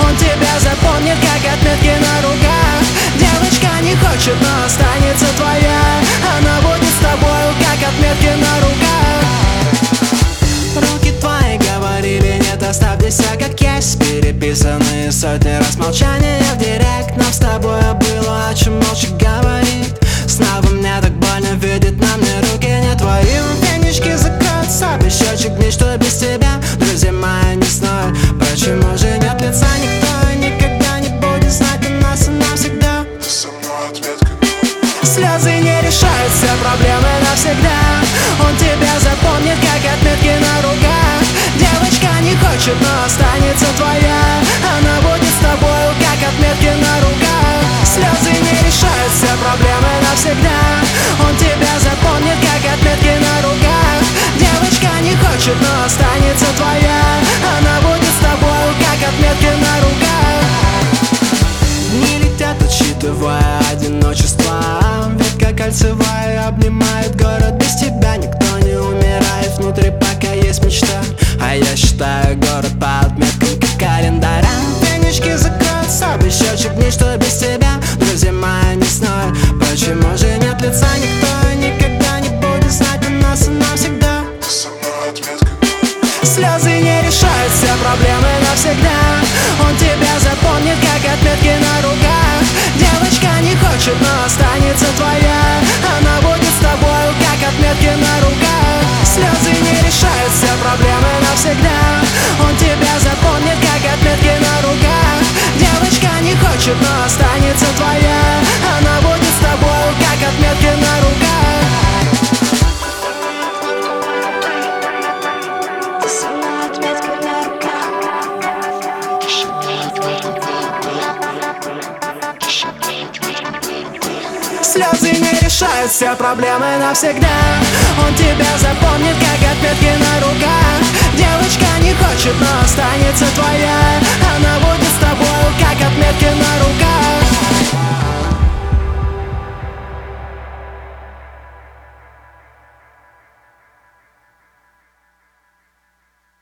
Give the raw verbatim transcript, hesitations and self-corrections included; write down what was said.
Он тебя запомнит, как отметки на руках. Девочка не хочет, но останется твоя. Она будет с тобою, как отметки на руках. Руки твои говорили нет, оставь все как есть. Переписанные сотни раз молчания в директ. Нам с тобой было о чем молча говорить. Снова мне так больно видеть на мне руки не твои. Фенечки закроются, без счетчик дней, что без тебя. Друзья мои, не знаю, почему же нет лица. Никто и никогда не будет знать о нас и навсегда. Слезы не решают все проблемы навсегда. Он тебя запомнит, как отметки на руках. Девочка не хочет, но останется твоя. Она будет с тобою, как отметки на руках. Слезы не решают все проблемы навсегда. Он тебя запомнит, как отметки на руках. Девочка не хочет, но останется твоя. Она будет с тобою, как отметки на руках. Дни летят, отсчитывая одиночество. Ветка кольцевая обнимает город. Без тебя никто не умирает. Внутри пока есть мечта. А я считаю город по отметкам, как календарям. Фенечки закроются, без счетчик дней, что без тебя. Друзья мои, не знаю, почему же нет лица. Никто и никогда не будет знать о нас и навсегда. Слезы не решают все проблемы навсегда. Он тебя запомнит, как отметки на руках. Девочка не хочет, но останется твоя. Она будет с тобою, как отметки на руках. Слезы не решают все проблемы навсегда. Он тебя запомнит, как отметки на руках. Девочка не хочет, но останется твоя. Она будет с тобою, как отметки на руках. Слезы не решают все проблемы навсегда. Он тебя запомнит, как отметки на руках. Девочка не хочет, но останется твоя. Она будет с тобою, как